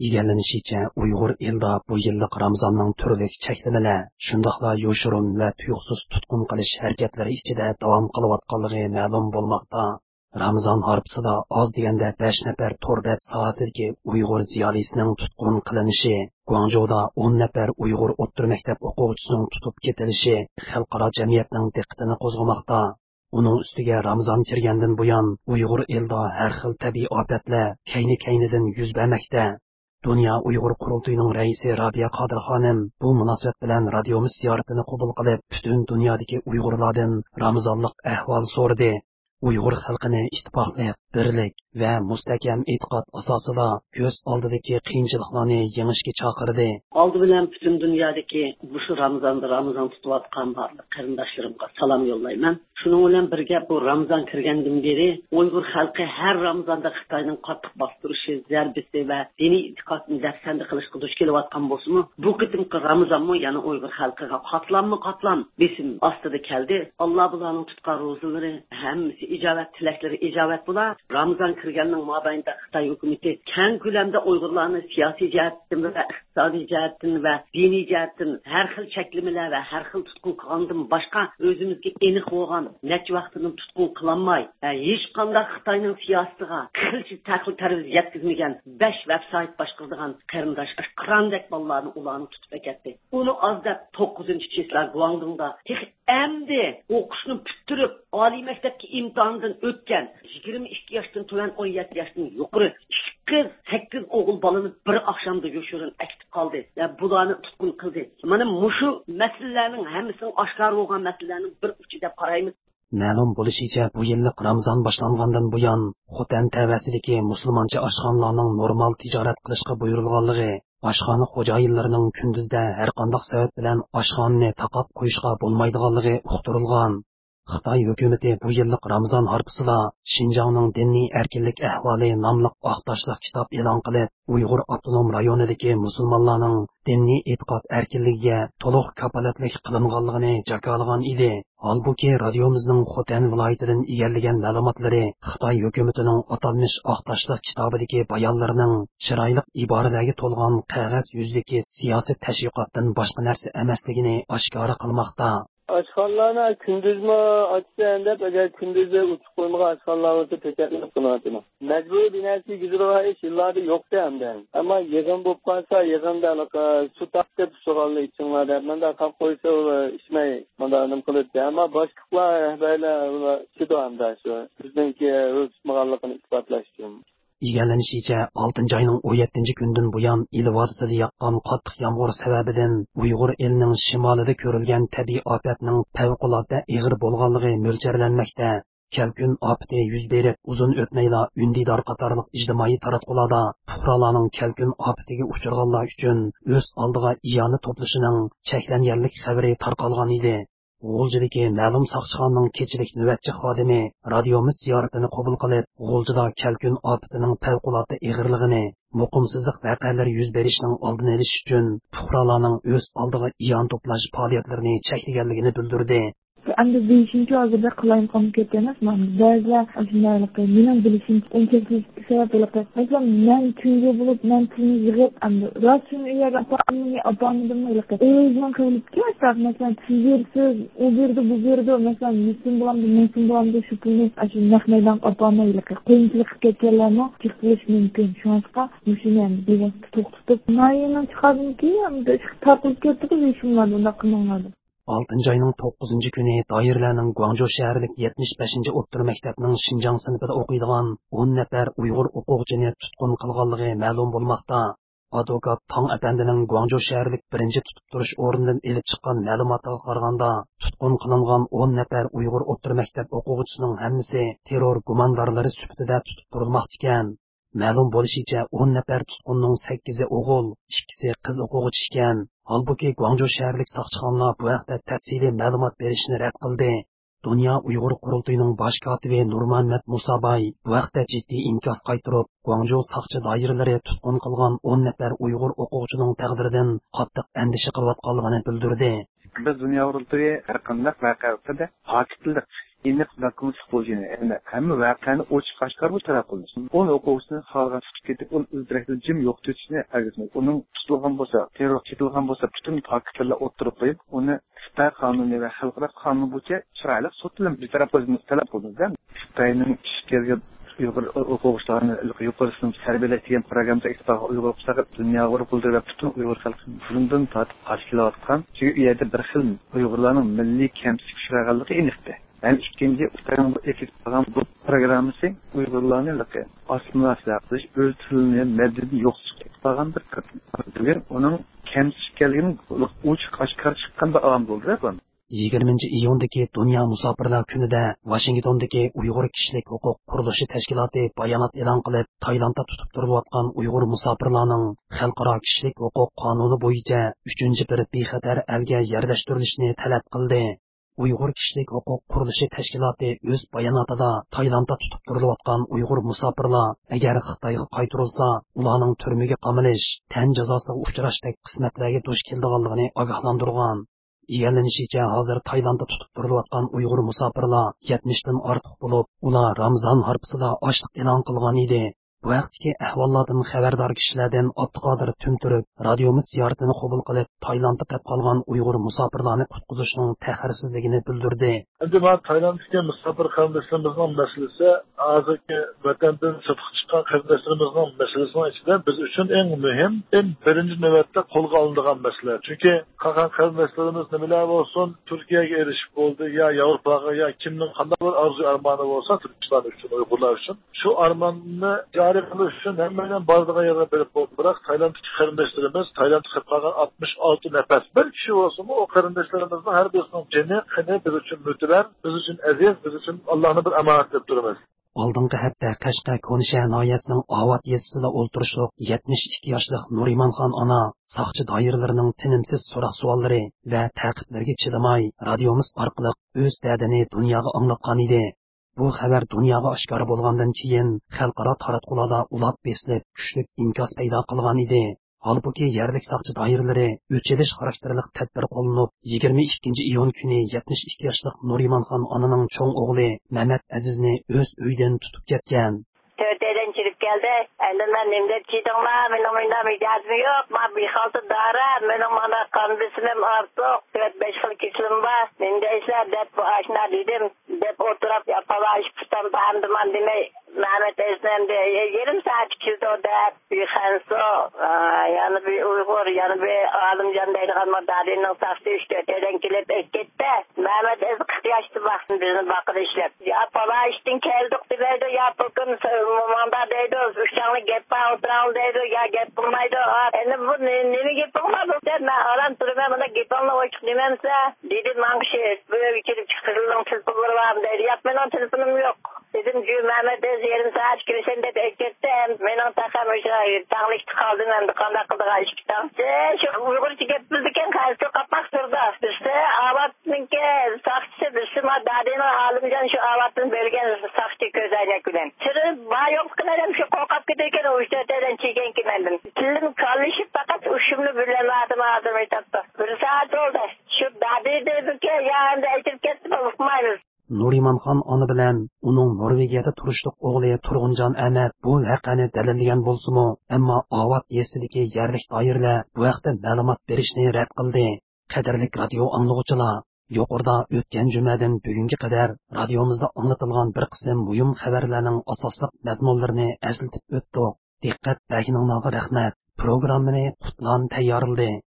Egallanishicha, Uyg'ur elda bu yillik Ramazonning turli cheklamalar, shundoqla yo'shurun va tuyuqsiz tutqun qilish harakatlari ichida davom qilayotganligi ma'lum bo'lmoqda. Ramazon harpsida oz deganda 5 nafar to'rbat sohasidagi Uyg'ur ziyolisining tutqun qilinishi, Guangzhouda 10 nafar Uyg'ur o'rta maktab o'quvchisining tutib ketilishi xalqaro jamiyatning diqqatini qo'zg'amoqda. Uning ustiga Ramazon kirgandan buyon Uyg'ur elda har xil tabiiy ofatlar kayni-kaynidan yuz bermoqda. Dünya Uyghur Qurultayının raisi Rabia Qadir xonim bu munosabat bilan radiomiz ziyoratini qabul qilib, butun dunyodagi Uyg'urlardan Ramazonlik ahvol so'radi. Uyg'ur xalqini ittifoqlik, birlik va mustahkam e'tiqod asosida ko'z oldidagi qiyinchiliklarni yengishga chaqirdi. Oldi bilan butun dunyodagi bu Ramazon tutayotgan barliq qarindoshlarimga salom yo'llayman. Shuning bilan birga bu Ramazon kirgandan beri Uyg'ur xalqi har Ramazonda Xitoyning qattiq bostirishi, zarbisi va diniy e'tiqodni dafsanda qilishga duch kelayotgan bo'lsa-mu, bu qitimqi Ramazonmi yana Uyg'ur xalqiga qatlam besim ostida keldi. Alloh bularning tutgan ro'zalari hammasi ijobat tilaklari ijobat bo'lar. Ramazon kirganning mobaynida Xitoy hukumati keng ko'lamda Uyg'urlarni siyosiy jihatdan va iqtisodiy jihatdan va diniy jihatdan har xil cheklamalar va har xil tutqun qilgandan boshqa o'zimizga aniq bo'lgan necha vaqtini tutqun qilolmay, hech qanday Xitoyning siyosatiga qilchi taqil tarbiz yetkazmagan 5 veb-sayt boshqaradigan qarindosh Qur'ondek bolalarni ularni tutib ketdi. Uni ozdab 9-cheklar Guangdongda endi o'qishni bitirib oliy maktabga imtihondan o'tgan 22 yoshdan tuvan 17 yoshdan yuqori qiz 8 o'g'il bolani bir oqshomda yo'shirin akitib qoldi. Bularni tutqun qildi. Mana mushu masalalarning hammasini oshkor bo'lgan masalalarning bir uchi deb qaraymiz. Ma'lum bo'lishicha, bu yillik Ramazon boshlangandan buyon Xotan tavasidagi musulmoncha oshxonalarning normal tijorat qilishga buyurilganligi, oshxona xo'jayinlarining kunduzda har qanday sabab bilan oshxonani taqab qo'yishga bo'lmaydiganligi uqtirilgan. Xitoy hukumati bu yillik Ramazon harpsida Xinjiangning diniy erkinlik ahvoli nomli oqtashliq kitob e'lon qilib, Uyg'ur avtonom rayonidagi musulmonlarning diniy e'tiqod erkinligiga to'liq kafolatlik qilinganligini jakolagan edi. Halbuki radiomizning Xotan viloyatidan egallagan ma'lumotlari Xitoy hukumatining atalmish oqtashliq kitobidagi bayonlarining chiroyli iboralarga to'lgan qog'oz yuzidagi siyosiy tashviqotdan boshqa narsa emasligini oshkora qilmoqda. Aşxonlarni kunduzmi ochsan deb agar kunduzda uchiq qo'ymagan aşxonlar bo'lsa tekatlik qilyapti. Majburiy binasi gizroha ish yillarda yo'qda hamda. Ammo yig'in bo'lib qolsa, yig'inda su taqib sug'onli ichinglar deb menda qilib qo'ysa ishmay mandanim qiladi. Ammo boshqalar rahbarlar chido hamda shu bizningki o'smaganligini isbotlash uchun. Egallanishicha, 6 ayning 17 kundan buyon Ilvodisida yoqqan qattiq yomg'ir sababidan Uyg'ur elining shimolida ko'rilgan tabiiy ofatning favqulodda ig'ir bo'lganligi mo'ljallanmoqda. Kelkun ofati yuz berib, uzun o'tmayla Undidor qatorliq ijtimoiy taratqularda fuqarolarning kelkun ofatiga uchraganlar uchun o'z oldiga iyoni to'plashining cheklanganlik xabari tarqalgan edi. G'o'ljidagi ma'lum soqchixonaning kechilik navbatchi xodimi radiomiz ziyoratini qabul qilib, G'o'ljida kelkun ofatining favqulodda ig'irligini, muqimsizlik voqealari yuz berishining oldini olish uchun fuqarolarning o'z oldiga iyon to'plash faoliyatlarini cheklaganligini bildirdi. Endi 5-oyda qilayim qolib ketganmiz. Ba'zilar shunday mening bilishim unchalik sabab bo'lib, masalan, men tunga bo'lib, men pulni yig'ib, endi rasm yerga apamni o'zim qilib ketdim. Masalan, siz u yerda bu yerda masalan, men bilan shu pulni shu naqddan apamni qiyinchilik ketganlarni chiqish mumkin. Shunga shuni ham bevosita to'xtatib, mayini chiqardimki, endi tarqib ketdi, ishimlar unda qilmadi. 6 ayning 9 kuni doiralarning Guangzhou shahrilik 75 o'rta maktabning Xinjiang sinfida o'qiydigan 10 nafar Uyg'ur o'quvchini tutqun qilganligi ma'lum bo'lmoqda. Advokat Tong apandining Guangzhou shahrilik birinchi tutib turish o'rnidan elib chiqqan ma'lumotga qaraganda, tutqun qilingan 10 nafar Uyg'ur o'rta maktab o'quvchisining hammasi terror gumondorlari sifatida tutib turilmoqda ekan. Ma'lum bo'lishicha, 10 nafar tutqunning 8i o'g'il, 2si qiz o'quvchi ekan. Halbuki Guangzhou shaharlik soqchixonalar bu haqda tafsiliy ma'lumot berishni rad qildi. Dünya Uyg'ur Qurultayining bosh kotibi Nurmuhammad Musabay bu haqda jiddiy inkos qaytirib, Guangzhou soqchi doiralari tutqun qilgan 10 nafar Uyg'ur o'quvchining taqdiridan qattiq andisha qilayotganligini bildirdi. Biz Dünya Qurultayi har qanday voqeada pokitlik aniq vakolatli bo'lishini, ya'ni hamma voqeani ochiq oshkor bu taraf qilinishi. Uni o'quvchini xalqqa tutib ketib, uni izdirakda jim yo'qotishni argizmaydi. Uning tutilgan bo'lsa, terror chetilgan bo'lsa, butun faktlarni o'ttirib qo'yib, uni Xitoy qonuni va xalqaro qonun bo'yicha chiroyli sud bilan bir taraf qilishni talab qildik. Xitoyning ishga Uyghur o'quvchilarni yuqorisini tarbiyalash programmasi isbog'i Uyghur o'quvchilari dunyoga o'rgildi va butun Uyghur xalqini bundan tortib qarshılayotgan. Çünkü u yerda bir xil Uyg'urlarning milliy kamchilik uchraganligi aniqdi. Yani ikkinchi Xitoyning ekib qilgan bu programmasi Uyg'urlarning assimilyatsiya qilish, o'z tilini, madaniyatini yo'qotib qilgan bir bugun uning kamchilikligini ochiq oshkor chiqqan bir alam bo'ldi. 20 iyundagi Dünya Musafirlar kunida Washingtondagi Uyg'ur kishilik huquq qurilishi tashkiloti bayonot e'lon qilib, Tailandda tutib turilayotgan Uyg'ur musafirlarning xalqaro kishilik huquq qonuni bo'yicha 3-chi bir bexatar elga yerlashtirilishini talab qildi. Uyg'ur kishilik huquq qurilishi tashkiloti o'z bayonotida Tailandda tutib turilayotgan Uyg'ur musafirlar agar Xitoyga qaytarilsa, ularning turmaga qamalish, tan jazosiga uchrashdek qismatlarga duch keladiganligini ogohlantirgan. E'lanishicha hozir Tailandda tutib turilayotgan Uyg'ur musafirlar 70 dan ortiq bo'lib, ular Ramazon harpisida ochliq e'lon qilgan edi. Bu vaqtdagi ahvollardan xabardor kishilardan Abduqodir Tunturib radiomiz ziyoratini qabul qilib, Tailandda qolib qolgan Uyg'ur musafirlarni qutqizishning ta'xirsizligini bildirdi. Endi bu Tailanddagi musafir qarindoshlarimizning masalasi, hozirgi vatandan chiqib chiqqan qarindoshlarimizning masalasining ichida biz uchun eng muhim, eng birinchi navbatda qo'lga olinadigan masala. Chunki qolgan qarindoshlarimiz nimalar bo'lsin, Turkiyaga erishib bo'ldi, yo Yevropaga, yo kimning qanday bir orzu armoni bo'lsa, Turkiston uchun, Uyg'urlar uchun shu armonni joriy qilish uchun hammadan bordigan yerga berib bo'ldi. Biroq Tailanddagi qarindoshlarimiz, Tailandda qolgan 66 nafas bir kishi bo'lsa-mu, o qarindoshlarimizning har birisining jini, qini biz uchun mu'tabar, biz uchun aziz, biz uchun Allohning bir amonati deb turamiz. Oldingi hafta Qashqa Konisha noyasining Avat yesisida o'ltirishliq 72 yoshli Nurimonxon ona soqchi doiralarining tinimsiz so'roq-savollari va ta'qiblarga chidamay radiomiz orqali o'z dardini dunyoga anglatgan edi. Bu xabar dunyoga oshkor bo'lgandan keyin xalqaro taratqularda ulab besilib, kuchli inkas paydo qilgan edi. Halbuki yerlik soqchi doiralari o'chirish xarakterli tadbir qo'llanib, 22 iyun kuni 72 yoshli Nurimonxon onaning cho'ng o'g'li Mehmet Azizni o'z uyidan tutib ketgan. Töteden çıkıp geldi. Elinden nimde çiğdinler. Benim icazım yok. Ma bir haltı dara. Benim bana kan bisinim artık. 4-5 yıl kişilim var. Nimdeyse dep bu aşına dedim. Dep oturup yapala işpişten beğendim demey. Mehmet Eznem de yarım saat çıktı o dep. Bir henso. Yani bir Uygur. Yani bir Alımcan deydi kalma. Dadinin saçtı 3-4'den kilip gitti. Mehmet Ez 40 yaşlı baksın bizim bakır işlep. Yapala iştin keldik demeydi. Yapılkın manda deydi. Uşağını gepa oturan deydi. Ya gep bulmaydı. Yani bu nemi gep bulmadı. Ben aran turmaya bana gepanla oçuk dememse. Dedim hangi şey. Böyle içirip çıkırıldım. Tılpıları var deydi. Yap benim telefonum yok. Dedim ki Mehmet Ez yarım saat girişen de beklettim. Benim takam tanıştı kaldım. Hem de kanda kıldık aşkıdan. Şu Uygurcu gep bildikken karşı kapmak durdu. İşte Avat'ınki sakçısı. Üstüme dadinin alımcan şu Avat'ın bölgen sakçı közaynak gülen. Çırı bağ yok kınarım şu kokap giderken o işte öteden çiğken kimendim. Çılım kalışıp fakat uşumlu bürlen adım etaptı. Bir saat oldu. Şu dadi dedim ki ya hem de eşip kestim okumayız. Nurimonxon ona bilan uning Norvegiyada turishliq o'g'li Turg'unjon Ahmad bu haqani dalillagan bo'lsa-mu, ammo Avat yesidagi yerlik doiralar bu haqda ma'lumot berishni rad qildi. Qadrli radio anglag'uchilar, yuqorida o'tgan jumadan bugunga qadar radiomizda anglatilgan bir qism muhim xabarlarning asosliq mazmunlarini eslatib o'tdik. Diqqat berganingizga rahmat. Programmani Qutlan tayyorladi.